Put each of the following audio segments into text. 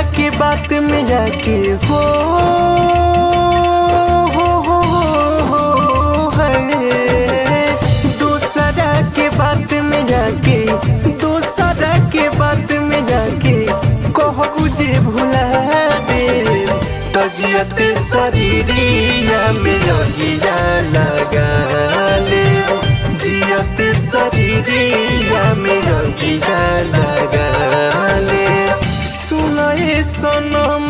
के बात में आके है दूसरा के बात में जाके दूसरा के बात में जाके कहो मुझे भुला दे तजियत शरीरिया में रहिया लगा ले जियत शरीरिया में रहिया लगा ले सुनाए सनम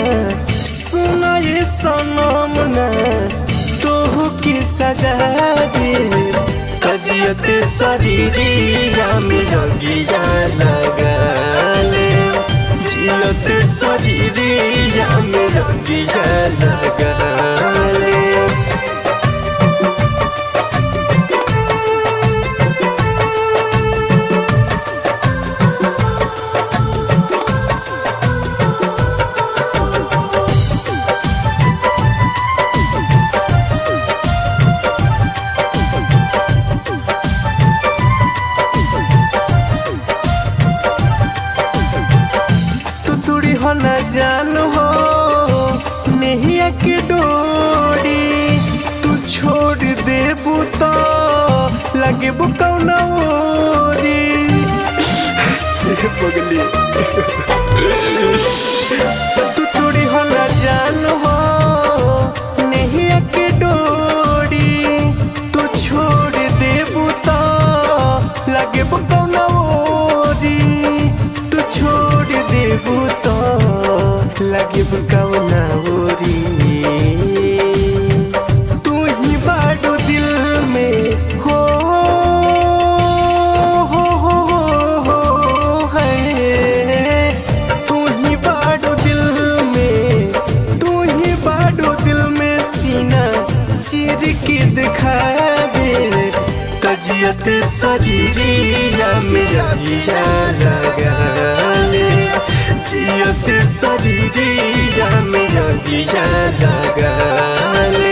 ना तोह की सजा दे तजियत शरीरिया में रहिया लगा ले जियत शरीरिया में रहिया लगा ले न जान हो नहीं के डोरी तू छोड़ देबू तो लगे कौन ओरी पगली तू थोड़ी हो न जान हो नहीं के डोरी तू छोड़ देबू तो लगे कौन ओरी तू छोड़ देबू तो लगे कौना ओरी तू ही बाडू दिल में है तू ही बाडू दिल में तू ही बाडू दिल में सीना चीर के दिखा दे तजियत शरीरिया में रहिया लगा ले जियत शरीरिया में रहिया लगा ले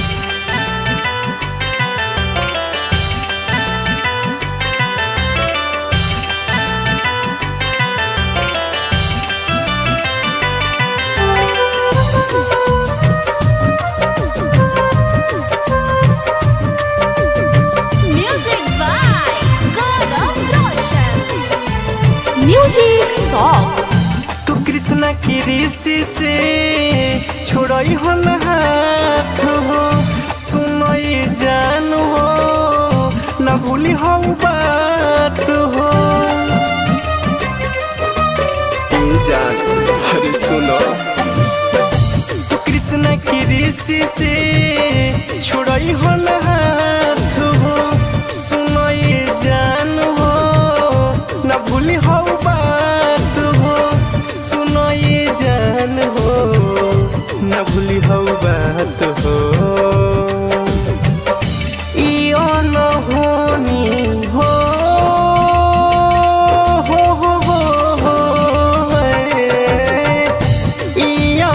म्यूजिक सॉन्ग तू कृष्णा की ऋषि से छोड़ई हो न हाथ हो सुनई जान हो न भूली हो बात हो जान अरे सुनो तू कृष्णा की ऋषि से छोड़ई हो न हाथ हो सुनई जान हो न भूली हो बात हो सुनो ये जान हो न भूली हो बात हो इयो न होनी हो इयो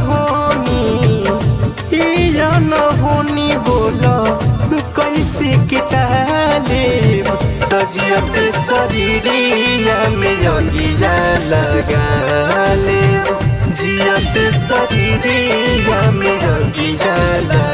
न होनी बोलो कैसे किताले तजियत शरीरिया में रहिया लगा ले जियत शरीरिया में रहिया लगा